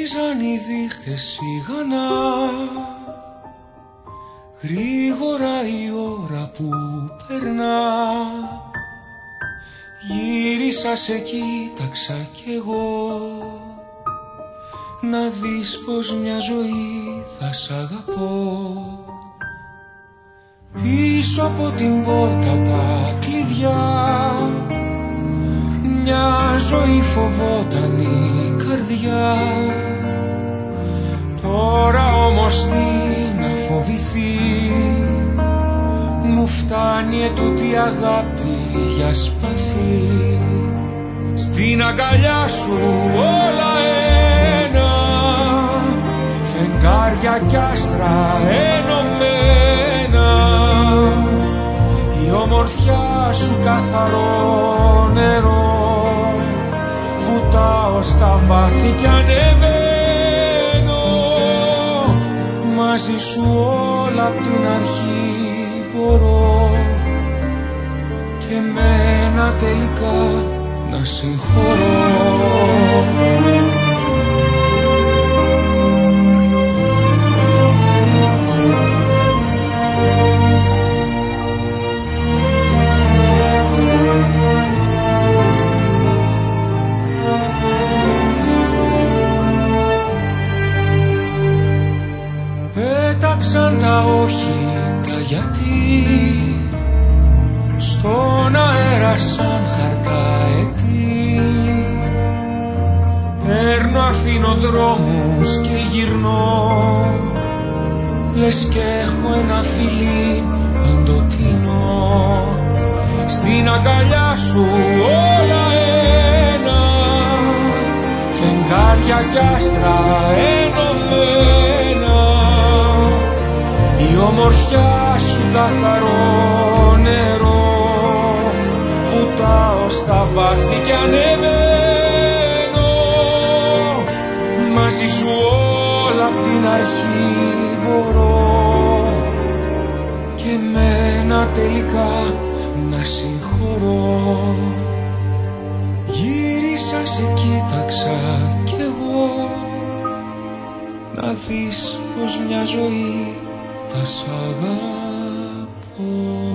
Γύριζαν οι δείχτες σιγανά, γρήγορα η ώρα που περνά. Γύρισα, σε κοίταξα κι εγώ, να δεις πως μια ζωή θα σ' αγαπώ. Πίσω από την πόρτα τα κλειδιά, μια ζωή φοβόταν η καρδιά. Τώρα όμως τι να φοβηθεί, μου φτάνει ετούτη αγάπη για σπαθί. Στην αγκαλιά σου όλα ένα, φεγγάρια κι άστρα ενωμένα. Η ομορφιά σου καθαρό νερό, βουτάω στα βάθη κι ανεβαίνω. Μαζί σου όλα απ' την αρχή μπορώ, και μένα τελικά να συγχωρώ. Πέταξαν τα όχι, τα γιατί, στον αέρα σαν χαρταετή. Παίρνω, αφήνω δρόμους και γυρνώ, λες κι έχω ένα φιλί παντοτινό. Στην αγκαλιά σου όλα ένα, φεγγάρια κι άστρα ενωμένα. Η ομορφιά σου καθαρό νερό, βουτάω στα βάθη κι ανεβαίνω. Μαζί σου όλα απ' την αρχή μπορώ, και μένα τελικά να συγχωρώ. Γύρισα, σε κοίταξα κι εγώ, να δεις πως μια ζωή θα σ' αγαπώ.